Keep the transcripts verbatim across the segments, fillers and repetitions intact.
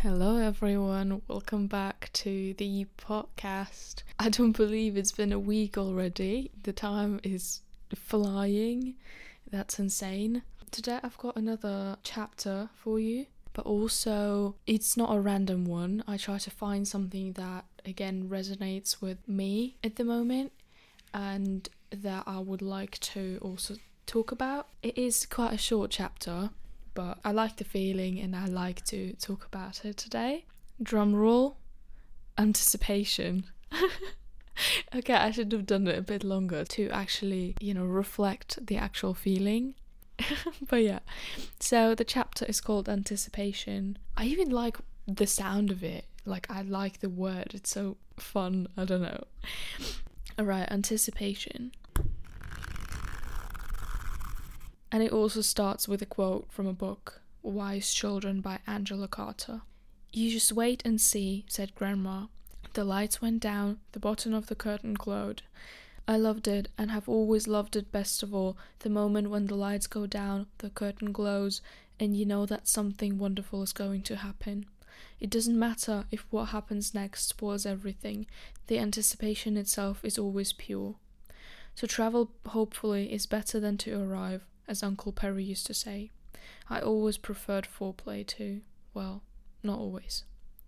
Hello everyone, welcome back to the podcast. I don't believe it's been a week already. The time is flying. That's insane. Today I've got another chapter for you, but also it's not a random one. I try to find something that again resonates with me at the moment and that I would like to also talk about. It is quite a short chapter, but I like the feeling and I like to talk about it today. Drum roll, anticipation. Okay, I should have done it a bit longer to actually, you know, reflect the actual feeling. But yeah, so the chapter is called Anticipation. I even like the sound of it. Like, I like the word. It's so fun. I don't know. Alright, anticipation. And it also starts with a quote from a book, Wise Children by Angela Carter. "You just wait and see," said Grandma. The lights went down, the bottom of the curtain glowed. I loved it and have always loved it best of all, the moment when the lights go down, the curtain glows, and you know that something wonderful is going to happen. It doesn't matter if what happens next spoils everything, the anticipation itself is always pure. To travel hopefully is better than to arrive, as Uncle Perry used to say. I always preferred foreplay too. Well, not always.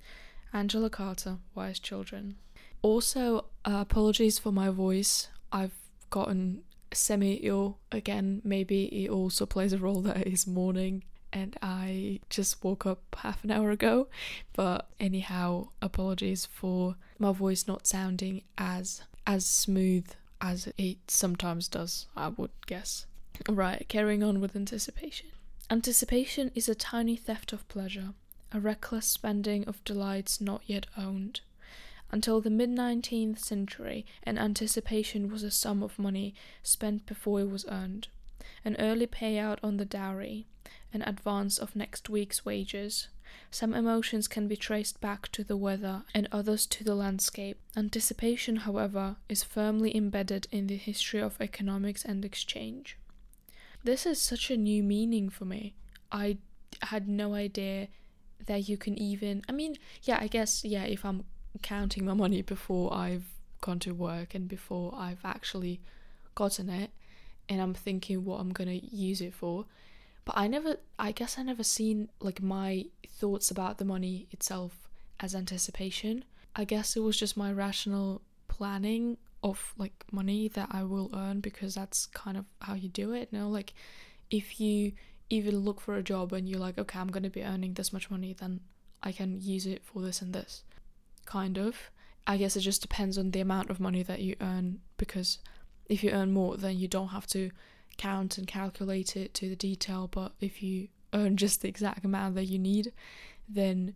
Angela Carter, Wise Children. Also, uh, apologies for my voice. I've gotten semi-ill again. Maybe it also plays a role that it is morning and I just woke up half an hour ago. But anyhow, apologies for my voice not sounding as as smooth as it sometimes does, I would guess. Right, carrying on with anticipation. Anticipation is a tiny theft of pleasure, a reckless spending of delights not yet owned. Until the mid-nineteenth century, an anticipation was a sum of money spent before it was earned, an early payout on the dowry, an advance of next week's wages. Some emotions can be traced back to the weather and others to the landscape. Anticipation, however, is firmly embedded in the history of economics and exchange. This is such a new meaning for me. I had no idea that you can even... I mean, yeah, I guess, yeah, if I'm counting my money before I've gone to work and before I've actually gotten it, and I'm thinking what I'm going to use it for. But I never, I guess I never seen, like, my thoughts about the money itself as anticipation. I guess it was just my rational planning of like money that I will earn, because that's kind of how you do it, you know, like if you even look for a job and you're like, okay, I'm going to be earning this much money, then I can use it for this and this, kind of. I guess it just depends on the amount of money that you earn, because if you earn more, then you don't have to count and calculate it to the detail, but if you earn just the exact amount that you need, then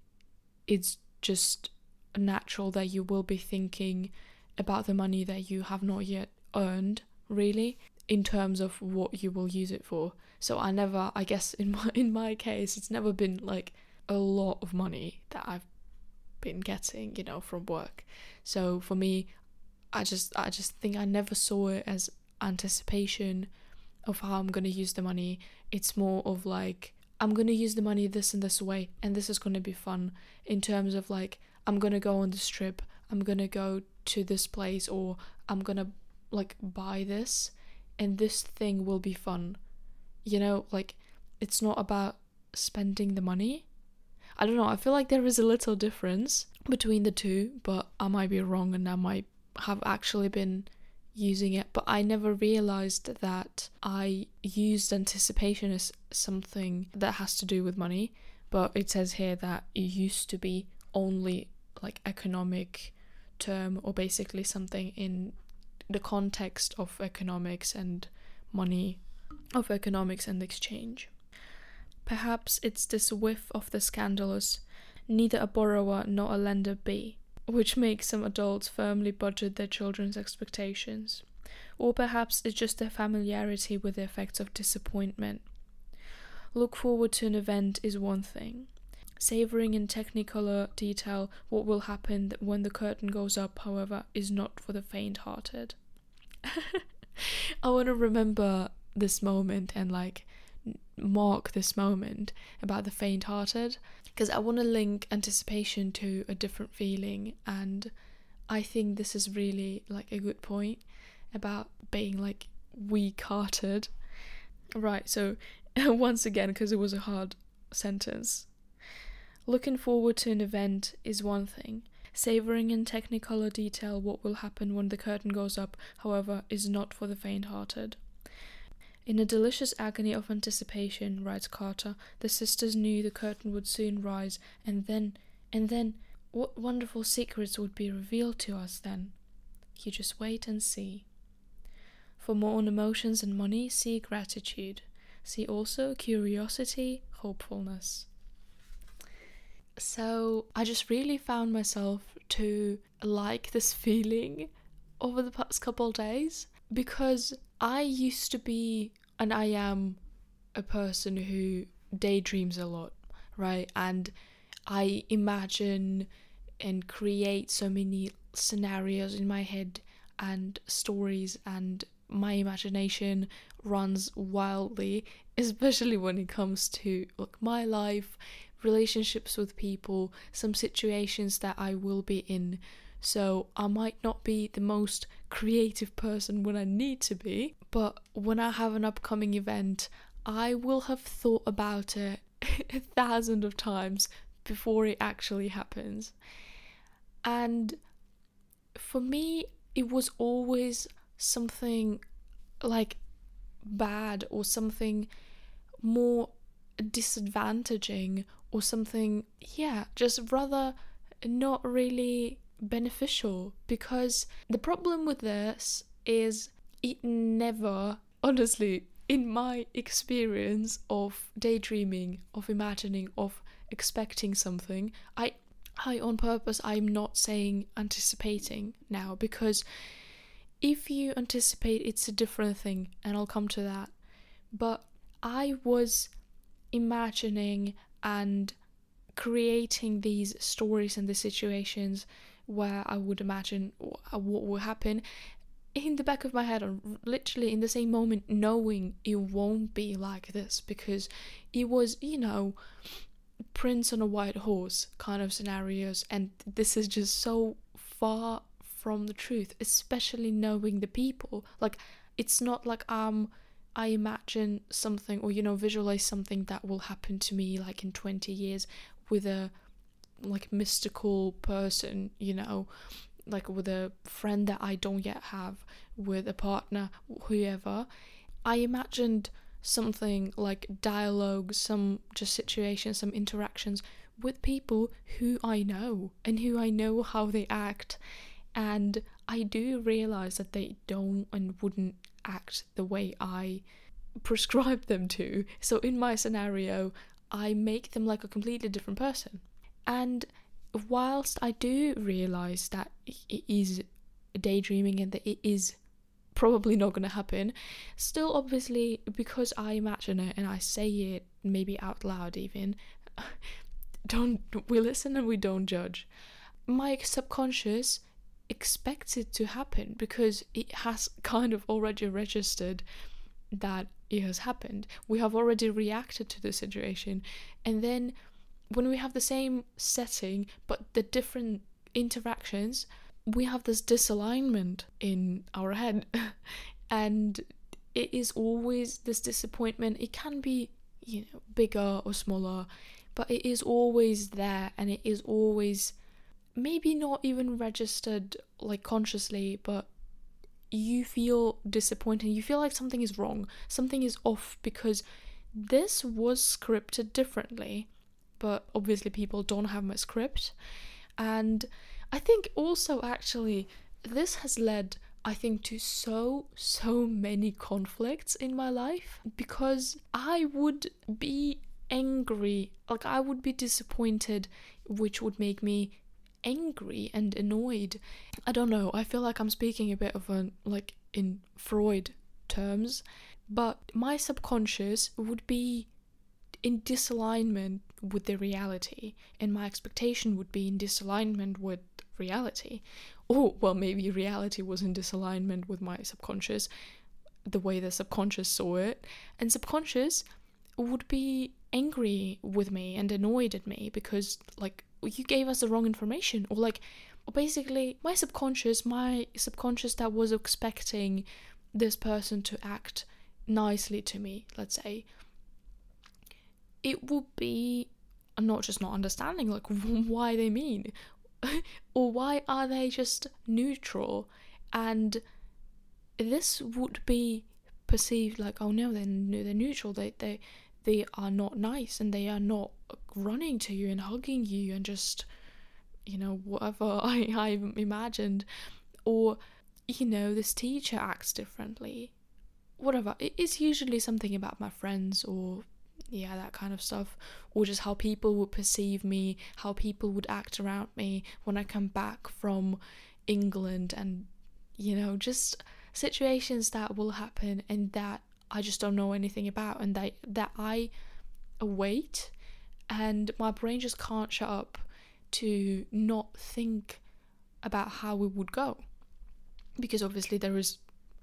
it's just natural that you will be thinking about the money that you have not yet earned, really, in terms of what you will use it for. So I never, I guess in my in my case, it's never been like a lot of money that I've been getting, you know, from work. So for me, I just I just think I never saw it as anticipation of how I'm going to use the money. It's more of like, I'm going to use the money this and this way, and this is going to be fun, in terms of like, I'm going to go on this trip, I'm going to go to this place, or I'm going to like buy this, and this thing will be fun. You know, like, it's not about spending the money. I don't know, I feel like there is a little difference between the two, but I might be wrong and I might have actually been using it, but I never realized that I used anticipation as something that has to do with money. But it says here that it used to be only like economic term, or basically something in the context of economics and money, of economics and exchange. Perhaps it's this whiff of the scandalous, neither a borrower nor a lender be, which makes some adults firmly budget their children's expectations. Or perhaps it's just their familiarity with the effects of disappointment. Look forward to an event is one thing. Savouring in technicolor detail what will happen when the curtain goes up, however, is not for the faint-hearted. I want to remember this moment and like mark this moment about the faint-hearted, because I want to link anticipation to a different feeling, and I think this is really like a good point about being like weak-hearted. Right, so once again, because it was a hard sentence. Looking forward to an event is one thing. Savouring in technicolor detail what will happen when the curtain goes up, however, is not for the faint-hearted. In a delicious agony of anticipation, writes Carter, the sisters knew the curtain would soon rise, and then, and then, what wonderful secrets would be revealed to us then? You just wait and see. For more on emotions and money, see gratitude. See also curiosity, hopefulness. So I just really found myself to like this feeling over the past couple of days, because I used to be, and I am, a person who daydreams a lot, right? And I imagine and create so many scenarios in my head and stories, and my imagination runs wildly, especially when it comes to like my life, relationships with people, some situations that I will be in. So I might not be the most creative person when I need to be, but when I have an upcoming event, I will have thought about it a thousand of times before it actually happens. And for me, it was always something like bad or something more disadvantaging or something, yeah, just rather not really beneficial, because the problem with this is it never, honestly, in my experience of daydreaming, of imagining, of expecting something, I I on purpose, I'm not saying anticipating now, because if you anticipate, it's a different thing, and I'll come to that. But I was imagining and creating these stories and the situations where I would imagine what will happen in the back of my head, or literally in the same moment, knowing it won't be like this, because it was, you know, Prince on a White Horse kind of scenarios, and this is just so far from the truth, especially knowing the people. Like, it's not like um I imagine something, or, you know, visualize something that will happen to me like in twenty years with a like mystical person, you know, like with a friend that I don't yet have, with a partner, whoever. I imagined something like dialogue, some just situations, some interactions with people who I know and who I know how they act, and I do realize that they don't and wouldn't act the way I prescribe them to. So in my scenario, I make them like a completely different person. And whilst I do realize that it is daydreaming and that it is probably not going to happen, still, obviously, because I imagine it and I say it maybe out loud even, don't we listen and we don't judge. My subconscious expects it to happen because it has kind of already registered that it has happened. We have already reacted to the situation, and then when we have the same setting but the different interactions, we have this disalignment in our head and it is always this disappointment. It can be, you know, bigger or smaller, but it is always there, and it is always maybe not even registered like consciously, but you feel disappointed. You feel like something is wrong, something is off, because this was scripted differently. But obviously people don't have my script. And I think also actually this has led, I think, to so, so many conflicts in my life, because I would be angry, like I would be disappointed, which would make me angry and annoyed. I don't know, I feel like I'm speaking a bit of a, like in Freud terms, but my subconscious would be in disalignment with the reality, and my expectation would be in disalignment with reality. Or, well, maybe reality was in disalignment with my subconscious, the way the subconscious saw it, and subconscious would be angry with me and annoyed at me because, like, you gave us the wrong information, or like, basically my subconscious, my subconscious that was expecting this person to act nicely to me, let's say, it would be not just not understanding, like, why they mean, or why are they just neutral, and this would be perceived like, oh no, they're, they're neutral, they, they, they are not nice, and they are not running to you and hugging you and just, you know, whatever I, I imagined, or, you know, this teacher acts differently, whatever. It is usually something about my friends, or yeah, that kind of stuff, or just how people would perceive me, how people would act around me when I come back from England, and, you know, just situations that will happen and that I just don't know anything about, and that, that I await, and my brain just can't shut up to not think about how it would go, because obviously there is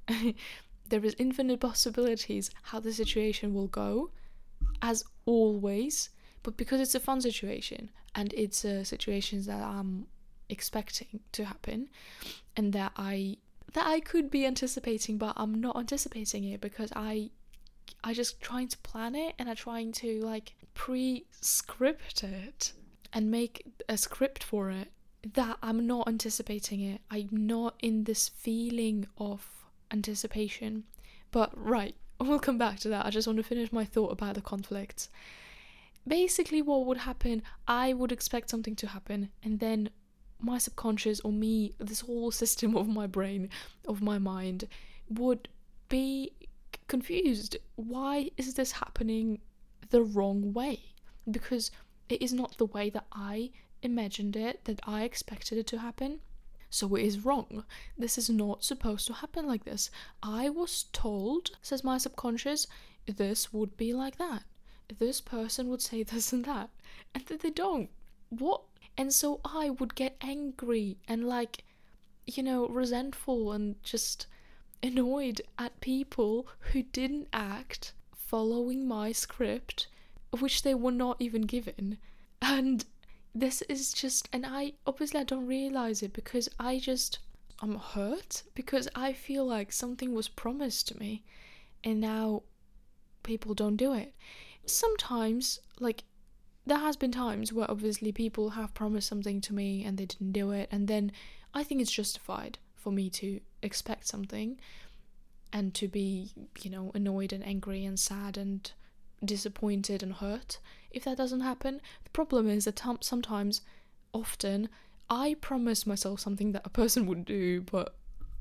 there is infinite possibilities how the situation will go, as always, but because it's a fun situation and it's a situation that I'm expecting to happen and that I that I could be anticipating, but I'm not anticipating it because I I just trying to plan it, and I'm trying to like pre-script it and make a script for it, that I'm not anticipating it. I'm not in this feeling of anticipation. But right, we'll come back to that. I just want to finish my thought about the conflicts. Basically, what would happen, I would expect something to happen, and then my subconscious, or me, this whole system of my brain, of my mind, would be confused. Why is this happening the wrong way? Because it is not the way that I imagined it, that I expected it to happen. So it is wrong. This is not supposed to happen like this. I was told, says my subconscious, this would be like that. This person would say this and that. And then they don't. What? And so I would get angry and, like, you know, resentful and just annoyed at people who didn't act following my script, which they were not even given. And this is just, and I obviously I don't realize it because I just, I'm hurt because I feel like something was promised to me and now people don't do it. Sometimes, like, there has been times where obviously people have promised something to me and they didn't do it, and then I think it's justified for me to expect something and to be, you know, annoyed and angry and sad and disappointed and hurt if that doesn't happen. The problem is that t- sometimes, often, I promise myself something that a person would do, but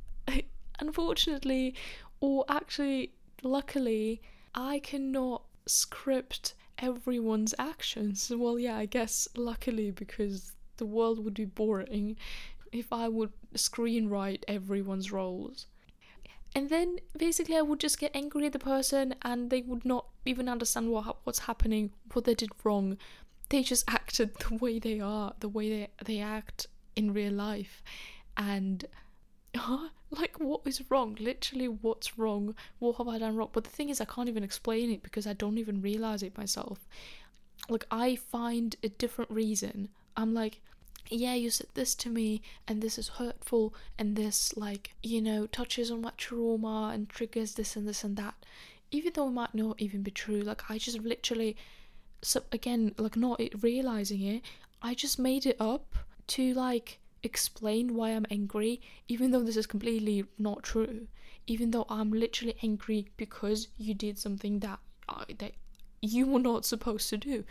unfortunately, or actually luckily, I cannot script everyone's actions. Well, yeah, I guess luckily, because the world would be boring if I would screenwrite everyone's roles. And then basically I would just get angry at the person and they would not even understand what what's happening, what they did wrong. They just acted the way they are, the way they, they act in real life. And huh? Like, what is wrong? Literally, what's wrong? What have I done wrong? But the thing is, I can't even explain it because I don't even realize it myself. Like, I find a different reason. I'm like, yeah, you said this to me, and this is hurtful, and this, like, you know, touches on my trauma and triggers this and this and that. Even though it might not even be true, like, I just literally, so again, like, not realizing it, I just made it up to, like, explain why I'm angry, even though this is completely not true. Even though I'm literally angry because you did something that I, that you were not supposed to do,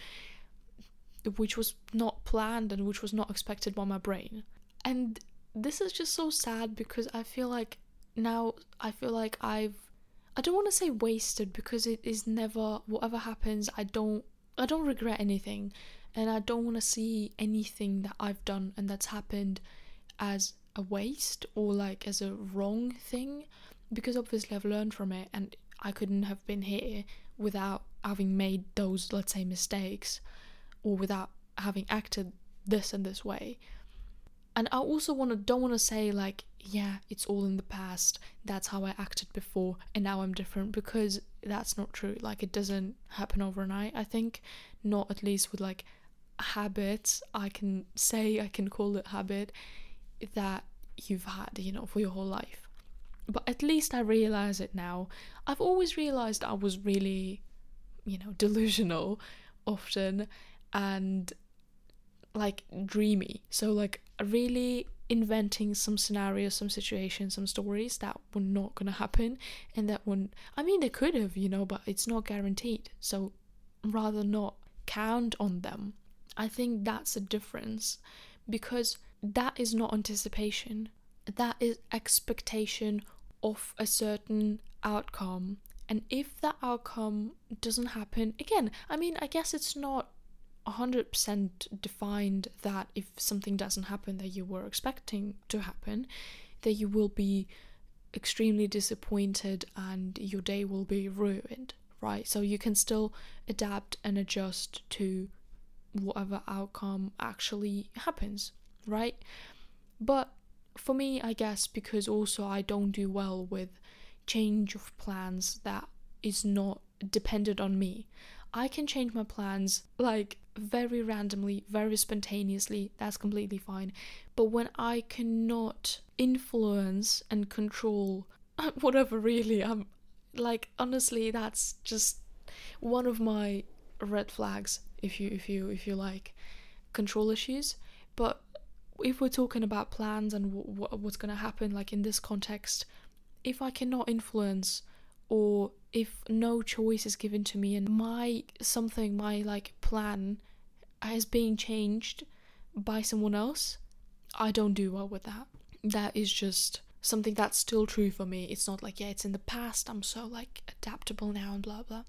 which was not planned and which was not expected by my brain. And this is just so sad because I feel like now I feel like I've I don't want to say wasted, because it is never, whatever happens, I don't I don't regret anything, and I don't want to see anything that I've done and that's happened as a waste or like as a wrong thing, because obviously I've learned from it and I couldn't have been here without having made those, let's say, mistakes, or without having acted this and this way. And I also want to don't want to say like, yeah, it's all in the past, that's how I acted before and now I'm different, because that's not true. Like, it doesn't happen overnight. I think not, at least with like habits. I can say, I can call it habit that you've had, you know, for your whole life. But at least I realize it now. I've always realized I was really, you know, delusional often, and like dreamy. So like really inventing some scenarios, some situations, some stories that were not gonna happen, and that one, I mean, they could have, you know, but it's not guaranteed. So rather not count on them. I think that's a difference, because that is not anticipation. That is expectation of a certain outcome. And if that outcome doesn't happen, again, I mean, I guess it's not one hundred percent defined that if something doesn't happen that you were expecting to happen, that you will be extremely disappointed and your day will be ruined, right? So you can still adapt and adjust to whatever outcome actually happens, right? But for me, I guess, because also I don't do well with change of plans that is not dependent on me. I can change my plans like very randomly, very spontaneously, that's completely fine. But when I cannot influence and control whatever, really, I'm like, honestly, that's just one of my red flags, if you if you if you like, control issues. But if we're talking about plans and w- w- what's going to happen, like in this context, if I cannot influence, or if no choice is given to me and my something, my like plan is being changed by someone else, I don't do well with that. That is just something that's still true for me. It's not like, yeah, it's in the past, I'm so like adaptable now and blah blah.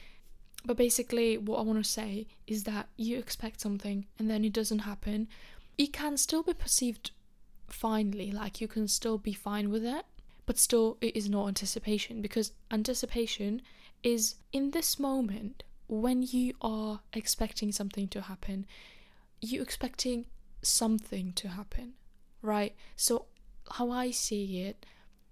But basically what I want to say is that you expect something and then it doesn't happen. It can still be perceived finely, like you can still be fine with it, but still it is not anticipation, because anticipation is in this moment when you are expecting something to happen, you expecting something to happen, right? So how I see it,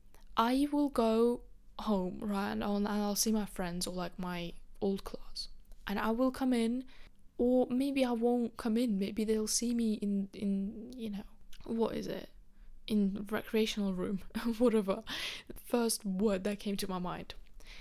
I will go home, right, and I'll, and I'll see my friends or like my old class, and I will come in, or maybe I won't come in, maybe they'll see me in, in you know, what is it? In recreational room, whatever, first word that came to my mind.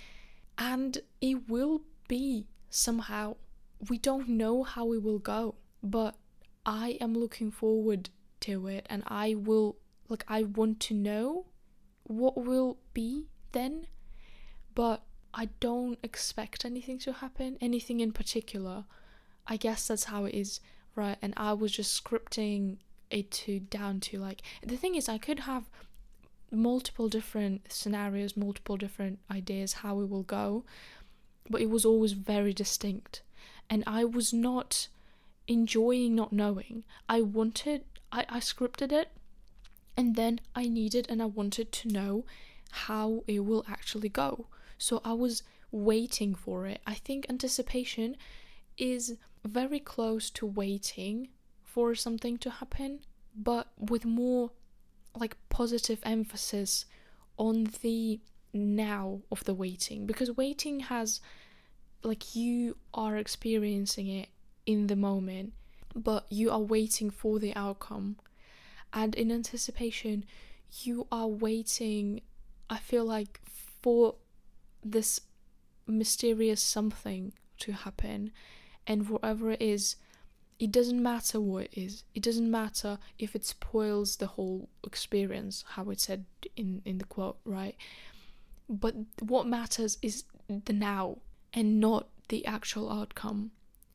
And it will be somehow, we don't know how it will go, but I am looking forward to it, and I will, like, I want to know what will be then, but I don't expect anything to happen, anything in particular. I guess that's how it is, right? And I was just scripting it to down to like, the thing is, I could have multiple different scenarios, multiple different ideas how it will go, but it was always very distinct, and I was not enjoying not knowing. I wanted, I, I scripted it, and then I needed and I wanted to know how it will actually go. So I was waiting for it. I think anticipation is very close to waiting for something to happen, but with more like positive emphasis on the now of the waiting, because waiting has, like, you are experiencing it in the moment, but you are waiting for the outcome. And in anticipation, you are waiting, I feel like, for this mysterious something to happen, and whatever it is, it doesn't matter what it is. It doesn't matter if it spoils the whole experience, how it said in, in the quote, right? But what matters is the now and not the actual outcome.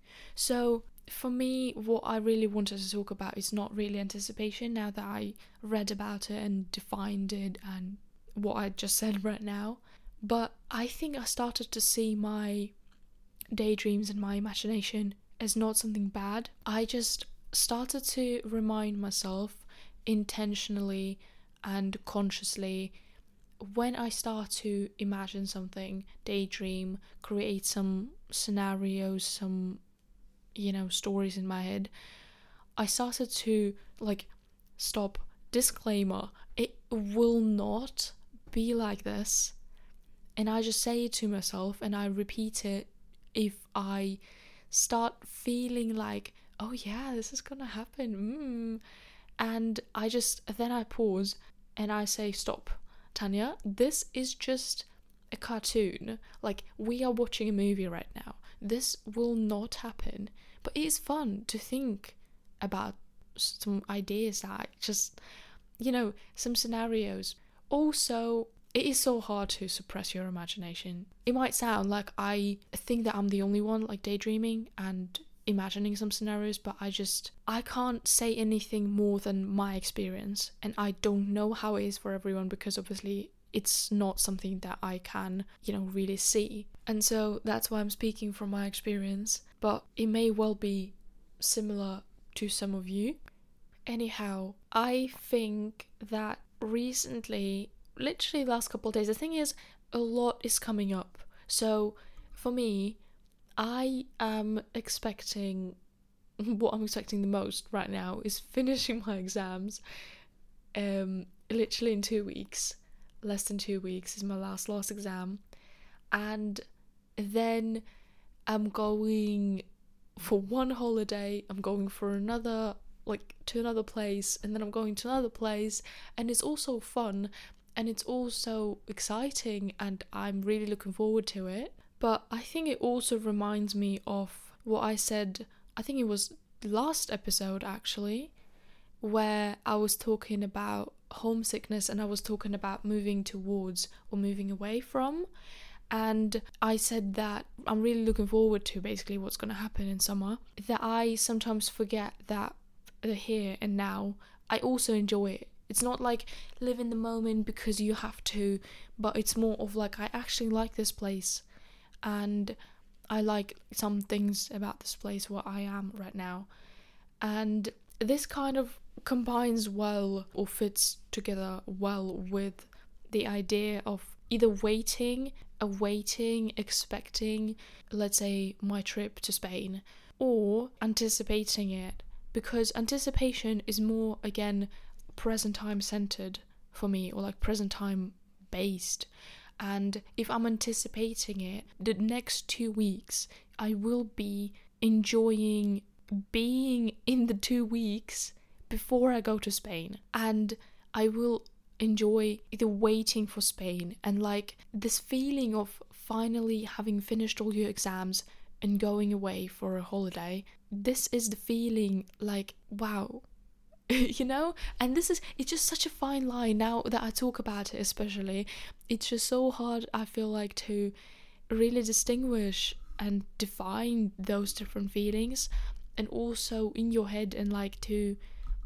So for me, what I really wanted to talk about is not really anticipation, now that I read about it and defined it and what I just said right now. But I think I started to see my daydreams and my imagination as not something bad. I just started to remind myself intentionally and consciously, when I start to imagine something, daydream, create some scenarios, some, you know, stories in my head, I started to like, stop, disclaimer, it will not be like this. And I just say it to myself and I repeat it if I start feeling like, oh yeah, this is gonna happen. Mm. And I just, then I pause and I say, stop, Tanya, this is just a cartoon. Like, we are watching a movie right now. This will not happen. But it is fun to think about some ideas that just, you know, some scenarios. Also, it is so hard to suppress your imagination. It might sound like I think that I'm the only one like daydreaming and imagining some scenarios, but I just, I can't say anything more than my experience. And I don't know how it is for everyone because obviously it's not something that I can, you know, really see. And so that's why I'm speaking from my experience, but it may well be similar to some of you. Anyhow, I think that recently, literally the last couple of days, the thing is, a lot is coming up. So for me, I am expecting, what I'm expecting the most right now is finishing my exams. Um, literally in two weeks, less than two weeks is my last last exam, and then I'm going for one holiday, I'm going for another, like to another place, and then I'm going to another place, and it's also fun and it's also exciting and I'm really looking forward to it. But I think it also reminds me of what I said, I think it was last episode actually, where I was talking about homesickness and I was talking about moving towards or moving away from. And I said that I'm really looking forward to basically what's going to happen in summer. That I sometimes forget that the here and now, I also enjoy it. It's not like live in the moment because you have to, but it's more of like I actually like this place. And I like some things about this place where I am right now. And this kind of combines well or fits together well with the idea of either waiting, awaiting, expecting, let's say, my trip to Spain, or anticipating it. Because anticipation is more, again, present time centered for me, or like present time based. And if I'm anticipating it, the next two weeks, I will be enjoying being in the two weeks before I go to Spain. And I will enjoy the waiting for Spain and like this feeling of finally having finished all your exams and going away for a holiday. This is the feeling like, wow. You know, and this is, it's just such a fine line now that I talk about it, especially it's just so hard, I feel like, to really distinguish and define those different feelings, and also in your head, and like to,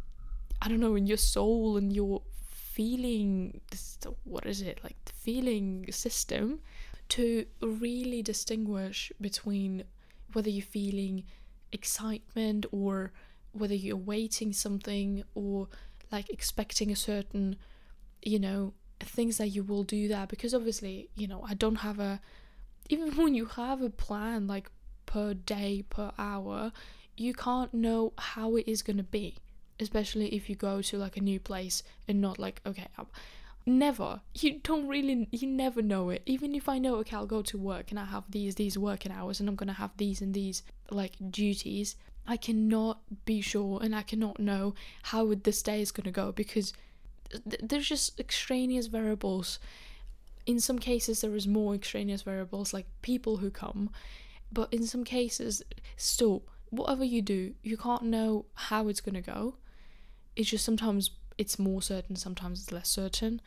I don't know, in your soul and your feeling, what is it, like the feeling system, to really distinguish between whether you're feeling excitement or whether you're waiting something or like expecting a certain, you know, things that you will do that. Because obviously, you know, I don't have a, even when you have a plan like per day, per hour, you can't know how it is going to be, especially if you go to like a new place and not like, okay, I'm, never, you don't really, you never know it. Even if I know, okay, I'll go to work and I have these, these working hours and I'm going to have these and these like duties, I cannot be sure and I cannot know how this day is going to go, because th- there's just extraneous variables. In some cases there is more extraneous variables like people who come, but in some cases still, whatever you do, you can't know how it's going to go. It's just sometimes it's more certain, sometimes it's less certain,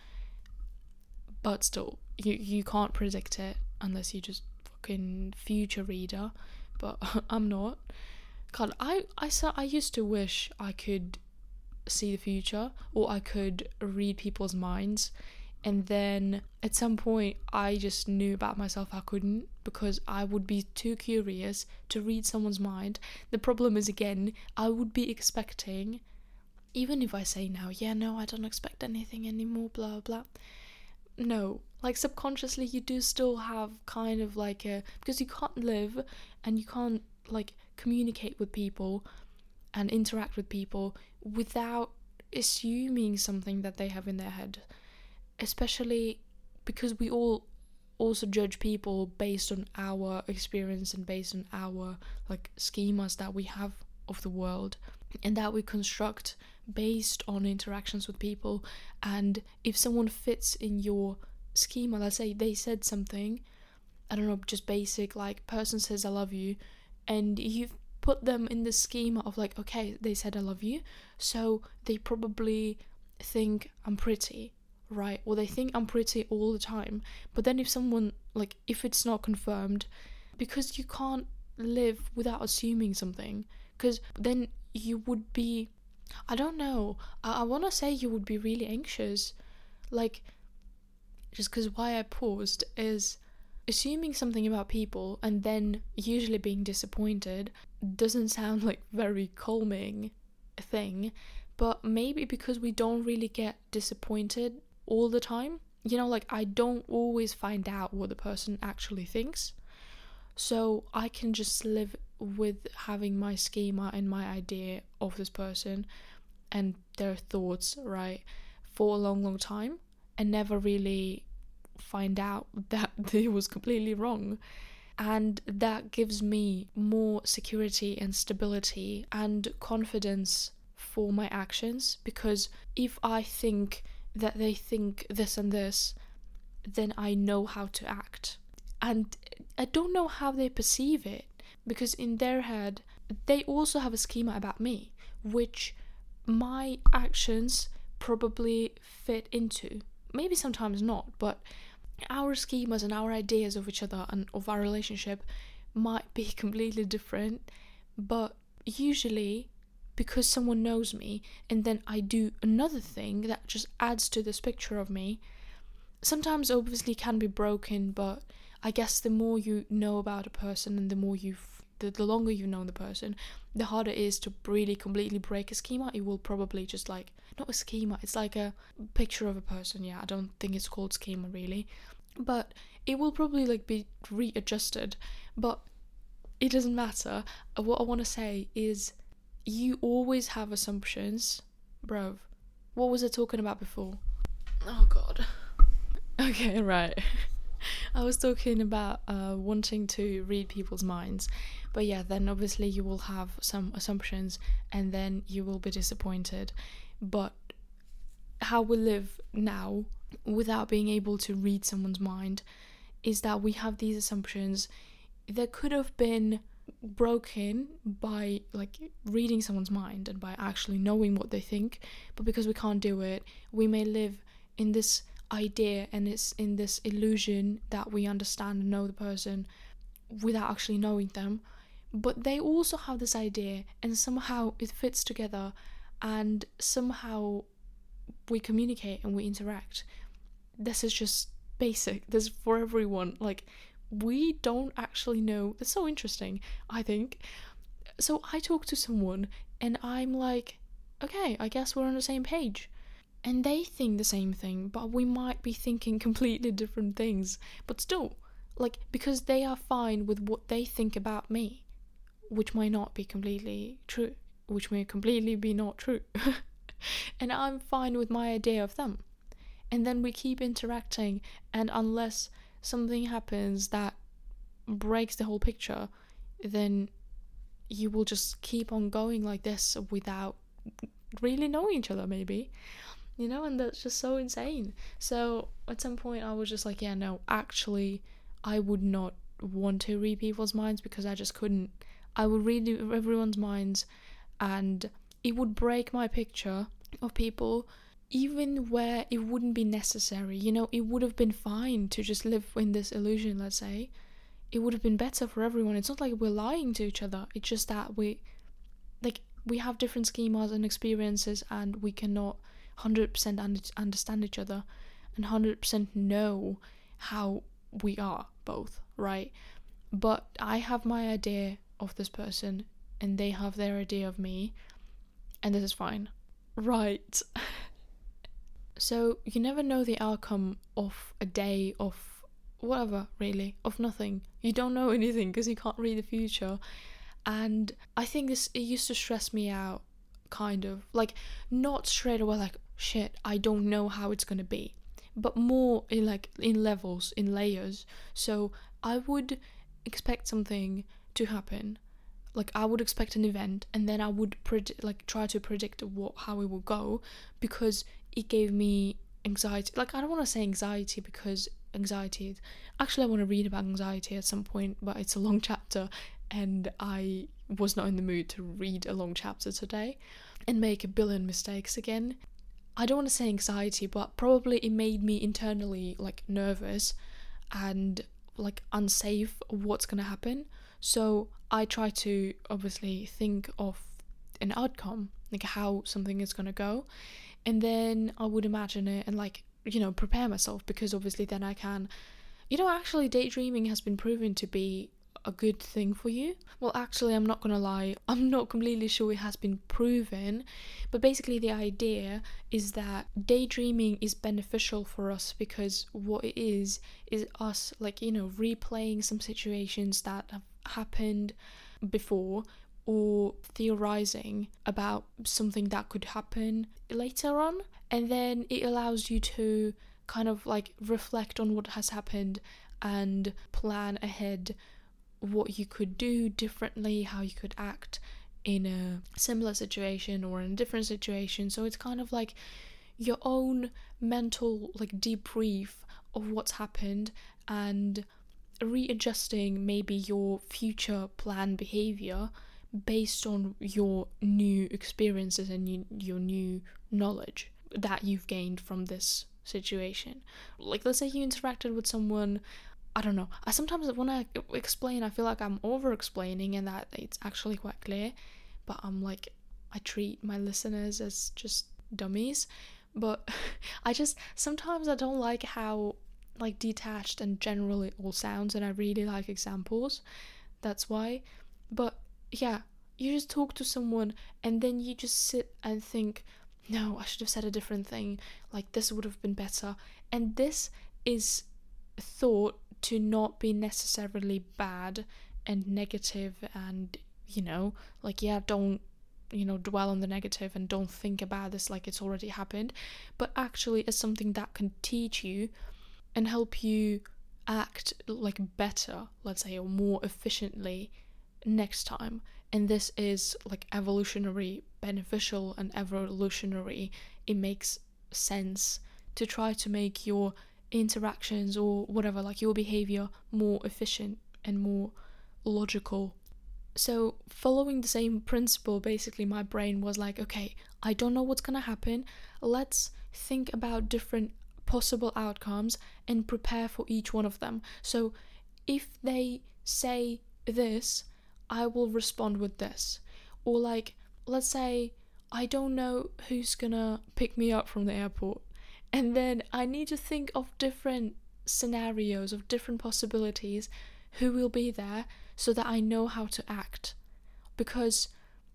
but still, you, you can't predict it unless you just fucking future reader, but I'm not. God, I, I, I used to wish I could see the future, or I could read people's minds, and then at some point I just knew about myself I couldn't, because I would be too curious to read someone's mind. The problem is, again, I would be expecting, even if I say now, yeah, no, I don't expect anything anymore, blah, blah, no, like subconsciously you do still have kind of like a, because you can't live and you can't like communicate with people and interact with people without assuming something that they have in their head, especially because we all also judge people based on our experience and based on our like schemas that we have of the world and that we construct based on interactions with people. And if someone fits in your schema, let's say they said something, I don't know, just basic, like person says I love you, and you've put them in the schema of like, okay, they said I love you, so they probably think I'm pretty, right? Or they think I'm pretty all the time. But then if someone, like, if it's not confirmed, because you can't live without assuming something, because then you would be, I don't know, I, I want to say you would be really anxious, like, just because why I paused is assuming something about people and then usually being disappointed doesn't sound like very calming thing, but maybe because we don't really get disappointed all the time, you know, like I don't always find out what the person actually thinks, so I can just live with having my schema and my idea of this person and their thoughts, right, for a long long time and never really find out that it was completely wrong. And that gives me more security and stability and confidence for my actions, because if I think that they think this and this, then I know how to act. And I don't know how they perceive it, because in their head they also have a schema about me, which my actions probably fit into. Maybe sometimes not, but our schemas and our ideas of each other and of our relationship might be completely different. But usually, because someone knows me and then I do another thing that just adds to this picture of me, sometimes obviously can be broken, but I guess the more you know about a person and the more you've the, the longer you've known the person, the harder it is to really completely break a schema. It will probably just like, not a schema, it's like a picture of a person. Yeah, I don't think it's called schema really, but it will probably like be readjusted. But it doesn't matter. What I want to say is you always have assumptions. Bro, what was I talking about before? Oh god. Okay, right. I was talking about uh, wanting to read people's minds. But yeah, then obviously you will have some assumptions and then you will be disappointed. But how we live now without being able to read someone's mind is that we have these assumptions that could have been broken by like reading someone's mind and by actually knowing what they think. But because we can't do it, we may live in this idea and it's in this illusion that we understand and know the person without actually knowing them. But they also have this idea and somehow it fits together and somehow we communicate and we interact. This is just basic. This is for everyone. Like, we don't actually know. That's so interesting, I think. So I talk to someone and I'm like, okay, I guess we're on the same page. And they think the same thing, but we might be thinking completely different things. But still, like, because they are fine with what they think about me, which might not be completely true, which may completely be not true. And I'm fine with my idea of them. And then we keep interacting, and unless something happens that breaks the whole picture, then you will just keep on going like this without really knowing each other, maybe. You know, and that's just so insane. So at some point I was just like, yeah, no, actually I would not want to read people's minds because I just couldn't. I would read everyone's minds and it would break my picture of people, even where it wouldn't be necessary. You know, it would have been fine to just live in this illusion, let's say. It would have been better for everyone. It's not like we're lying to each other. It's just that we, like, we have different schemas and experiences and we cannot one hundred percent understand each other and one hundred percent know how we are both, right? But I have my idea of this person and they have their idea of me, and this is fine, right? So you never know the outcome of a day, of whatever, really, of nothing. You don't know anything because you can't read the future. And I think this, it used to stress me out, kind of, like, not straight away like, shit, I don't know how it's gonna be, but more in like in levels, in layers. So I would expect something to happen. Like I would expect an event, and then I would predict, like try to predict what how it will go, because it gave me anxiety. Like I don't want to say anxiety, because anxiety, actually I want to read about anxiety at some point, but it's a long chapter, and I was not in the mood to read a long chapter today and make a billion mistakes again. I don't want to say anxiety, but probably it made me internally like nervous and like unsafe of what's gonna happen. So I try to obviously think of an outcome, like how something is gonna go, and then I would imagine it and like, you know, prepare myself, because obviously then I can, you know, actually daydreaming has been proven to be a good thing for you. Well, actually, I'm not gonna lie, I'm not completely sure it has been proven, but basically the idea is that daydreaming is beneficial for us, because what it is is us, like, you know, replaying some situations that have happened before, or theorizing about something that could happen later on, and then it allows you to kind of like reflect on what has happened and plan ahead what you could do differently, how you could act in a similar situation or in a different situation. So it's kind of like your own mental like debrief of what's happened, and readjusting maybe your future planned behavior based on your new experiences and you, your new knowledge that you've gained from this situation. Like, let's say you interacted with someone, I don't know, I sometimes when I explain I feel like I'm over explaining and that it's actually quite clear, but I'm like, I treat my listeners as just dummies. But I just sometimes I don't like how like detached and general it all sounds, and I really like examples, that's why. But yeah, you just talk to someone and then you just sit and think, no, I should have said a different thing, like this would have been better. And this is thought to not be necessarily bad and negative, and you know, like, yeah, don't, you know, dwell on the negative and don't think about this like it's already happened, but actually as something that can teach you and help you act like better, let's say, or more efficiently next time. And this is like evolutionary beneficial and evolutionary, it makes sense to try to make your interactions or whatever, like your behavior, more efficient and more logical. So following the same principle, basically my brain was like, okay, I don't know what's gonna happen, let's think about different possible outcomes and prepare for each one of them. So if they say this, I will respond with this. Or like, let's say I don't know who's gonna pick me up from the airport, and then I need to think of different scenarios, of different possibilities, who will be there, so that I know how to act. Because,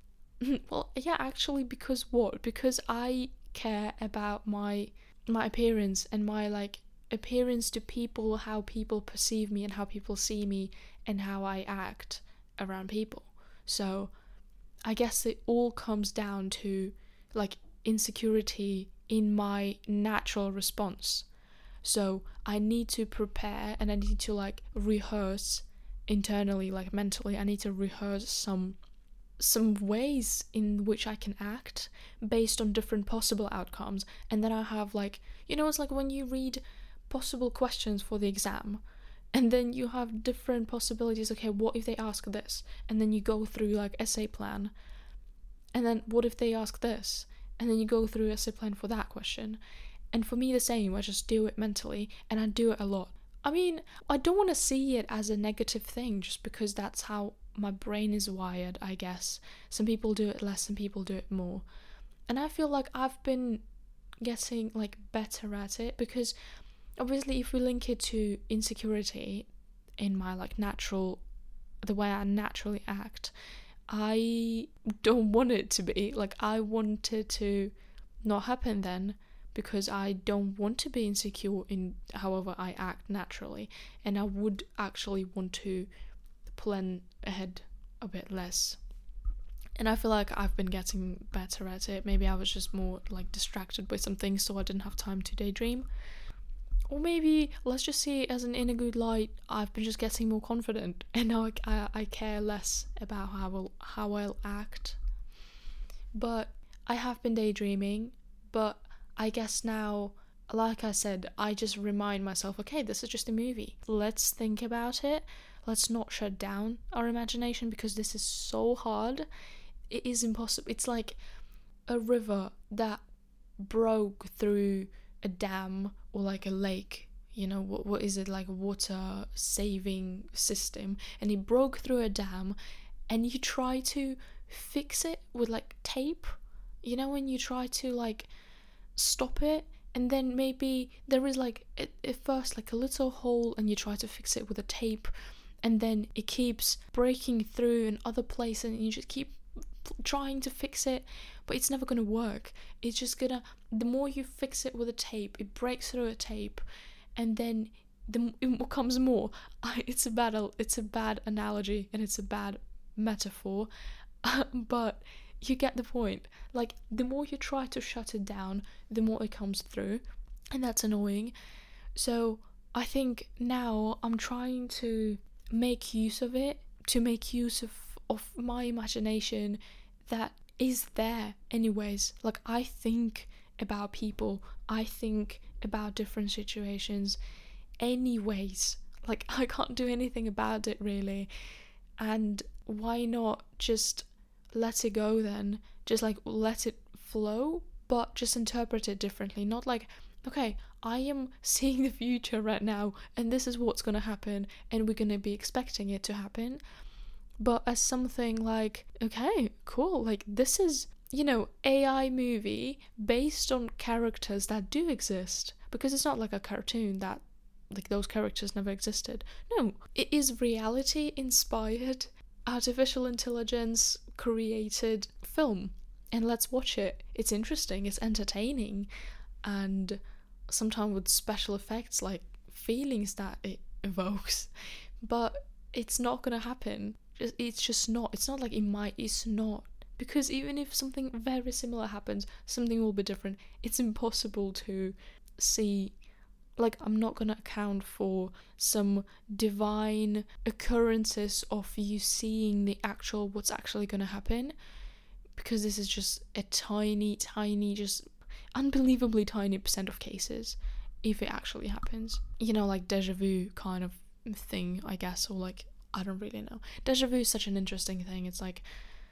well, yeah, actually, because what? Because I care about my my appearance and my like appearance to people, how people perceive me and how people see me and how I act around people. So I guess it all comes down to like insecurity in my natural response. So I need to prepare and I need to like rehearse internally, like mentally, I need to rehearse some some ways in which I can act based on different possible outcomes. And then I have like, you know, it's like when you read possible questions for the exam, and then you have different possibilities. Okay, what if they ask this? And then you go through like essay plan. And then what if they ask this? And then you go through essay plan for that question. And for me the same, I just do it mentally, and I do it a lot. I mean, I don't want to see it as a negative thing just because that's how my brain is wired, I guess. Some people do it less, some people do it more. And I feel like I've been getting like better at it, because obviously if we link it to insecurity in my like natural, the way I naturally act, I don't want it to be. Like, I want it to not happen then, because I don't want to be insecure in however I act naturally, and I would actually want to plan ahead a bit less. And I feel like I've been getting better at it. Maybe I was just more like distracted by some things, so I didn't have time to daydream. Or maybe let's just see it as an in a good light. I've been just getting more confident, and now I, I, I care less about how I'll, how I'll act. But I have been daydreaming, but I guess now, like I said, I just remind myself, okay, this is just a movie. Let's think about it. Let's not shut down our imagination, because this is so hard. It is impossible. It's like a river that broke through a dam or like a lake, you know, what what is it, like a water saving system, and it broke through a dam, and you try to fix it with like tape, you know, when you try to like stop it, and then maybe there is like at, at first like a little hole, and you try to fix it with a tape, and then it keeps breaking through in other places, and you just keep trying to fix it, but it's never gonna work. It's just gonna, the more you fix it with a tape, it breaks through a tape, and then the it becomes more. It's a bad it's a bad analogy, and it's a bad metaphor, but you get the point. Like, the more you try to shut it down, the more it comes through, and that's annoying. So I think now I'm trying to make use of it, to make use of of my imagination that is there anyways. Like, I think about people, I think about different situations anyways. Like, I can't do anything about it really, and why not just let it go then? Just like let it flow, but just interpret it differently. Not like, okay, I am seeing the future right now, and this is what's gonna happen, and we're gonna be expecting it to happen, but as something like, okay, cool, like this is, you know, A I movie based on characters that do exist, because it's not like a cartoon that, like, those characters never existed. No, it is reality inspired, artificial intelligence created film, and let's watch it. It's interesting, it's entertaining, and sometimes with special effects, like feelings that it evokes, but it's not gonna happen. It's just not. It's not like it might, it's not. Because even if something very similar happens, something will be different. It's impossible to see, like, I'm not gonna account for some divine occurrences of you seeing the actual, what's actually gonna happen, because this is just a tiny, tiny, just unbelievably tiny percent of cases, if it actually happens. You know, like deja vu kind of thing, I guess, or like, I don't really know. Deja vu is such an interesting thing. It's like,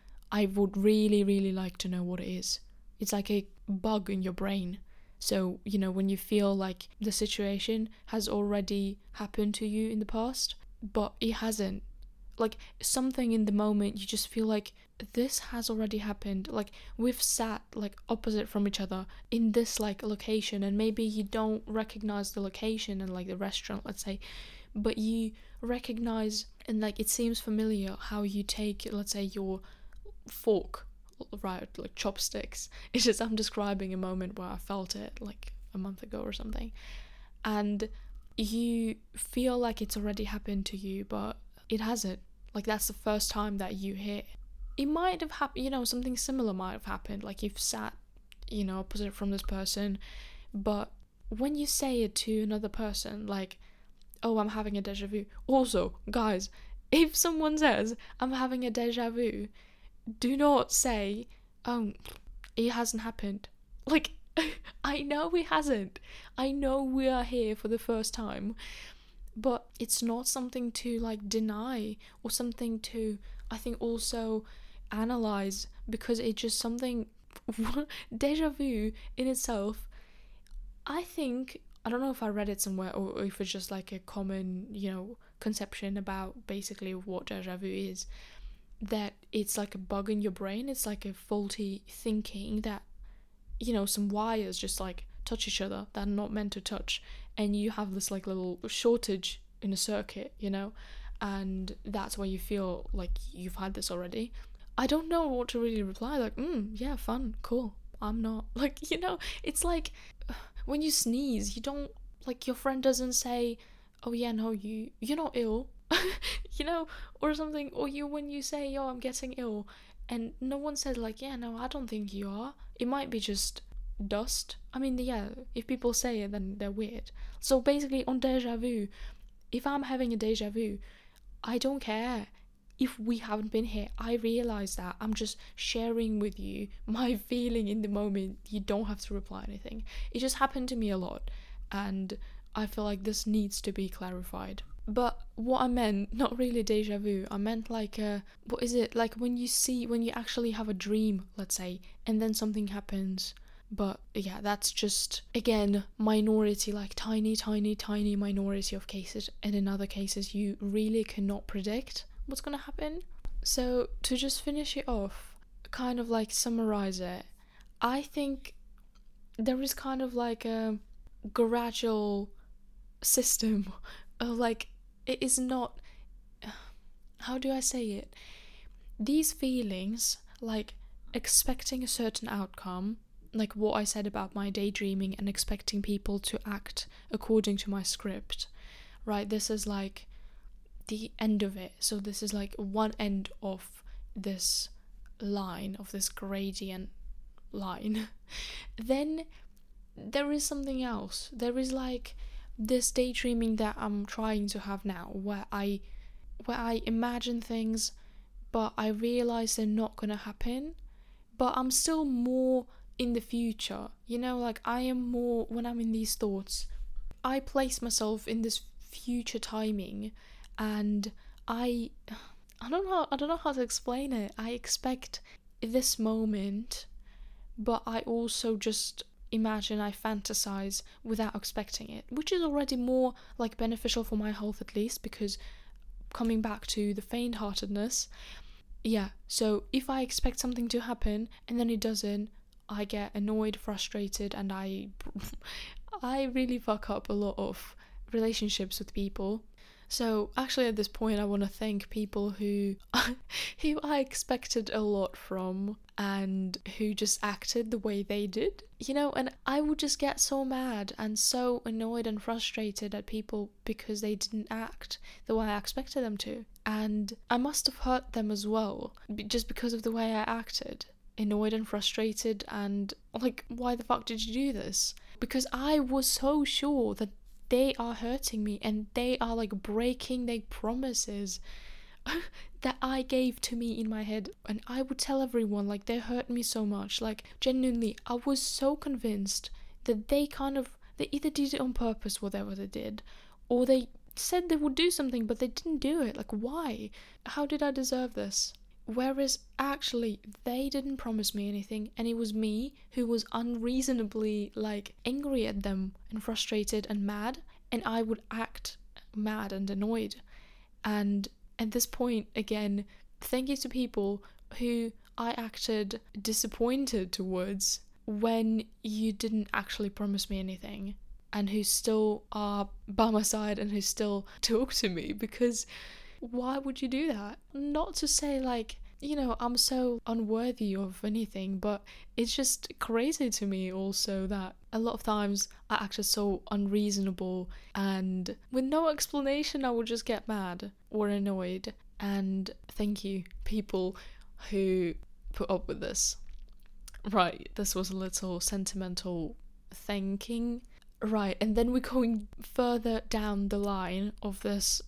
I would really, really like to know what it is. It's like a bug in your brain. So, you know, when you feel like the situation has already happened to you in the past, but it hasn't. Like, something in the moment, you just feel like this has already happened. Like, we've sat, like, opposite from each other in this, like, location, and maybe you don't recognize the location and, like, the restaurant, let's say, but you recognize, and like it seems familiar, how you take, let's say, your fork, right, like chopsticks. It's just, I'm describing a moment where I felt it like a month ago or something, and you feel like it's already happened to you, but it hasn't. Like, that's the first time that you hear it. It might have happened, you know, something similar might have happened, like you've sat, you know, opposite from this person, but when you say it to another person, like, oh, I'm having a deja vu. Also, guys, if someone says, I'm having a deja vu, do not say, oh, it hasn't happened. Like, I know it hasn't. I know we are here for the first time. But it's not something to, like, deny, or something to, I think, also analyze, because it's just something, deja vu in itself, I think, I don't know if I read it somewhere, or if it's just like a common, you know, conception about basically what deja vu is, that it's like a bug in your brain. It's like a faulty thinking that, you know, some wires just like touch each other that are not meant to touch, and you have this like little shortage in a circuit, you know, and that's why you feel like you've had this already. I don't know what to really reply, like, mm, yeah, fun, cool, I'm not. Like, you know, it's like, when you sneeze, you don't, like, your friend doesn't say, oh yeah, no, you, you're not ill, you know, or something, or you, when you say, yo, I'm getting ill, and no one says, like, yeah, no, I don't think you are. It might be just dust. I mean, yeah, if people say it, then they're weird. So basically, on deja vu, if I'm having a deja vu, I don't care if we haven't been here. I realize that. I'm just sharing with you my feeling in the moment. You don't have to reply anything. It just happened to me a lot, and I feel like this needs to be clarified. But what I meant, not really deja vu, I meant like, uh, what is it? Like when you see, when you actually have a dream, let's say, and then something happens. But yeah, that's just, again, minority, like tiny, tiny, tiny minority of cases. And in other cases, you really cannot predict what's gonna happen. So to just finish it off, kind of like summarize it, I think there is kind of like a gradual system of like, it is not, how do I say it? These feelings, like expecting a certain outcome, like what I said about my daydreaming and expecting people to act according to my script, right? This is like the end of it. So this is like one end of this line, of this gradient line. Then there is something else. There is like this daydreaming that I'm trying to have now, where I where I imagine things, but I realize they're not gonna happen, but I'm still more in the future, you know, like I am more, when I'm in these thoughts, I place myself in this future timing, and I I don't know I don't know how to explain it. I expect this moment, but I also just imagine, I fantasize without expecting it, which is already more like beneficial for my health, at least, because coming back to the faint-heartedness, yeah, so if I expect something to happen and then it doesn't, I get annoyed, frustrated, and I I really fuck up a lot of relationships with people. So actually at this point I want to thank people who who I expected a lot from and who just acted the way they did. You know, and I would just get so mad and so annoyed and frustrated at people because they didn't act the way I expected them to. And I must have hurt them as well, just because of the way I acted. Annoyed and frustrated, and like, why the fuck did you do this? Because I was so sure that they are hurting me and they are like breaking their promises that I gave to me in my head. And I would tell everyone, like, they hurt me so much. Like, genuinely, I was so convinced that they kind of, they either did it on purpose, whatever they did, or they said they would do something but they didn't do it. Like, why? How did I deserve this? Whereas actually they didn't promise me anything, and it was me who was unreasonably like angry at them and frustrated and mad, and I would act mad and annoyed. And at this point, again, thank you to people who I acted disappointed towards when you didn't actually promise me anything, and who still are by my side and who still talk to me, because why would you do that? Not to say like, you know, I'm so unworthy of anything, but it's just crazy to me also that a lot of times I acted so unreasonable, and with no explanation I would just get mad or annoyed. And thank you, people who put up with this. Right, this was a little sentimental thanking. Right, and then we're going further down the line of this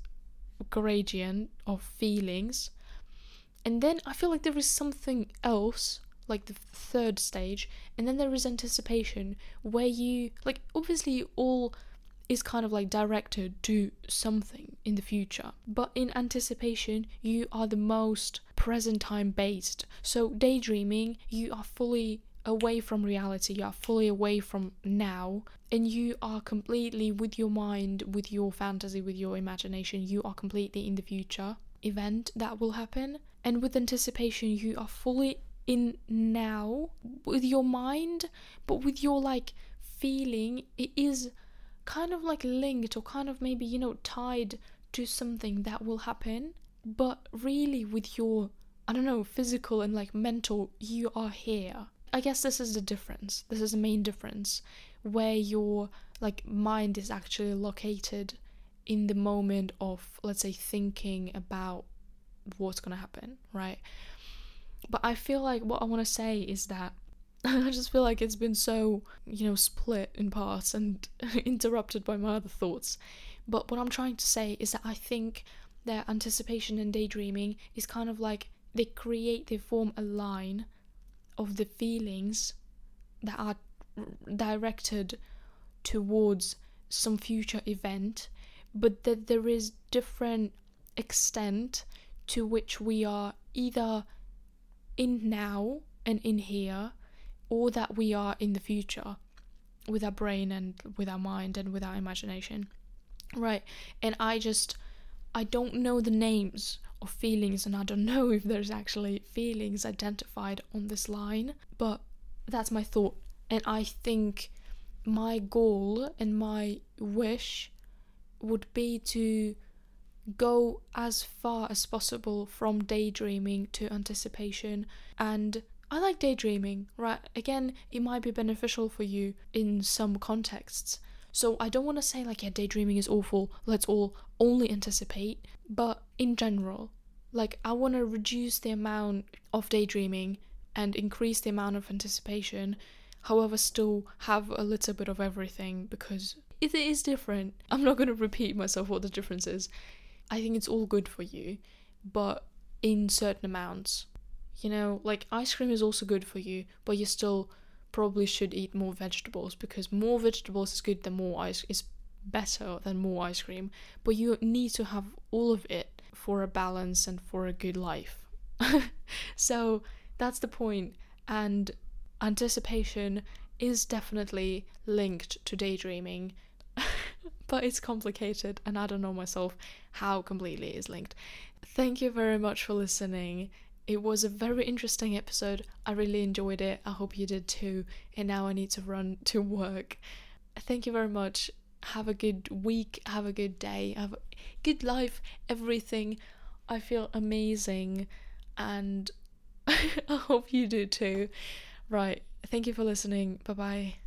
gradient of feelings, and then I feel like there is something else, like the third stage, and then there is anticipation, where you, like, obviously all is kind of like directed to something in the future, but in anticipation you are the most present time based. So daydreaming, you are fully away from reality, you are fully away from now, and you are completely with your mind, with your fantasy, with your imagination, you are completely in the future event that will happen. And with anticipation, you are fully in now with your mind, but with your like feeling, it is kind of like linked, or kind of maybe, you know, tied to something that will happen, but really with your, I don't know, physical and like mental, you are here. I guess this is the difference. This is the main difference, where your like mind is actually located in the moment of, let's say, thinking about what's gonna happen, right? But I feel like what I want to say is that I just feel like it's been so, you know, split in parts and interrupted by my other thoughts. But what I'm trying to say is that I think that anticipation and daydreaming is kind of like they create, they form a line of the feelings that are directed towards some future event, but that there is different extent to which we are either in now and in here, or that we are in the future with our brain and with our mind and with our imagination, right? And I just, I don't know the names of feelings, and I don't know if there's actually feelings identified on this line, but that's my thought. And I think my goal and my wish would be to go as far as possible from daydreaming to anticipation. And I like daydreaming, right? Again, it might be beneficial for you in some contexts. So I don't want to say like, yeah, daydreaming is awful, let's all only anticipate. But in general, like, I want to reduce the amount of daydreaming and increase the amount of anticipation, however still have a little bit of everything, because it is different. I'm not going to repeat myself what the difference is. I think it's all good for you, but in certain amounts. You know, like ice cream is also good for you, but you still probably should eat more vegetables, because more vegetables is good than more ice is better than more ice cream. But you need to have all of it for a balance and for a good life. So that's the point. And anticipation is definitely linked to daydreaming, but it's complicated and I don't know myself how completely it is linked. Thank you very much for listening. It was a very interesting episode. I really enjoyed it. I hope you did too. And now I need to run to work. Thank you very much. Have a good week. Have a good day. Have a good life. Everything. I feel amazing. And I hope you do too. Right. Thank you for listening. Bye bye.